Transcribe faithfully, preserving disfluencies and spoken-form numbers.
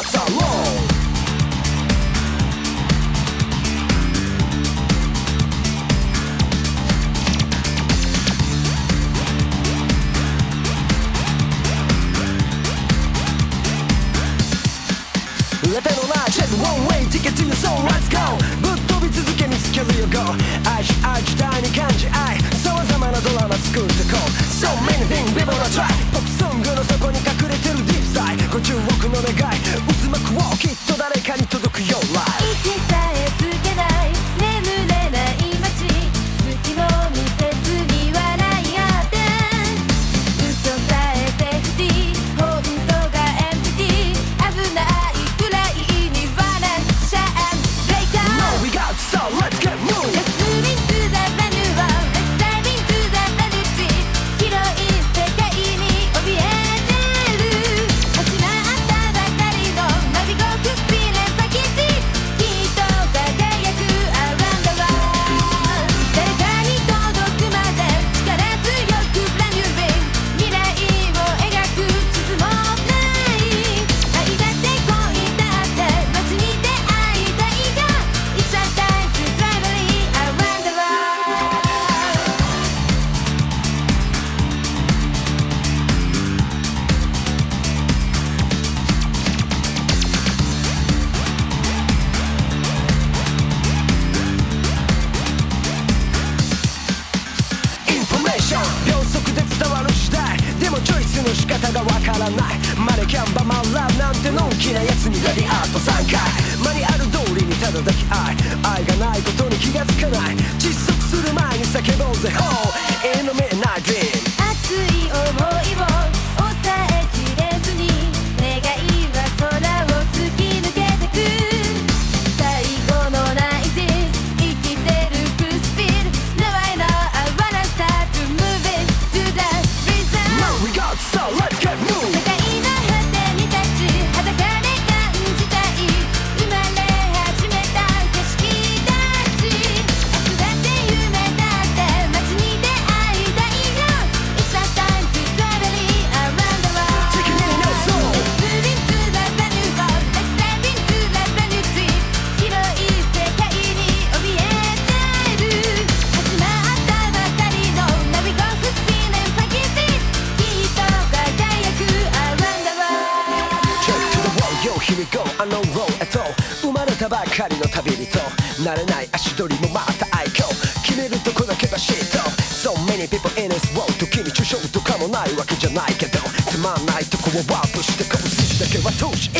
What's our role? Let it on out, check the one way ticket to your soul, let's go ぶっ飛び続け見つけるよ Go 愛し愛時代に感じ愛様々なドラマ作ってこう So many things we wanna try ポップソングの底に隠れてるディープサイご注目の願い渦巻くをきっと誰かに届くよ Life 息さえつけない眠れない街隙も見せずに笑い合って嘘さえセーフティー本当がエンプティー危ないくらいにバランスシャンブレイカー No we got so let's get moving Let's move into the brand new world Let's dive into the brand new street 広い世界に怯えてる始まったばかりのナビゴークスピーレンパキティきっと輝く Around the world 誰かに届くまで力強く brand new beat 未来を描く地図もない愛だって恋だって街に出会いたいが It's a time to travel around the world Information 秒速で伝わる時代でもチョイスの仕方がわからないマネキャンバマンラブなんてのんきなやつにレディアートさんかいマニュアル通りにただ抱き愛愛がないことに気がつかない窒息する前に叫ぼうぜ Oh in the midnight dream 熱い想いを抑えきれずに願いは空を突き抜けてく最後のナイティス生きてるフルスピード Now I know I wanna start to move it to the rhythm No we got so let's get moving 世界の果てに立ち裸で感じたい生まれ始めた景色たち明日だって夢だって街に出会いたいよ It's a time to travel around the world Taking in your soul Let's move into the brand new world Let's dive into the brand new dream 広い世界に怯えてる始まったばかりのナビゴークスピンand funky beat きっと輝く around the world Check to the wall, yo, here we go, I know roll at all 生まれたばかりの旅人慣れない足取りもまた愛嬌決めるとこだけバシッと So many people in this world 時に抽象とかもないわけじゃないけどつまんないとこをワープしてこう筋だけは通し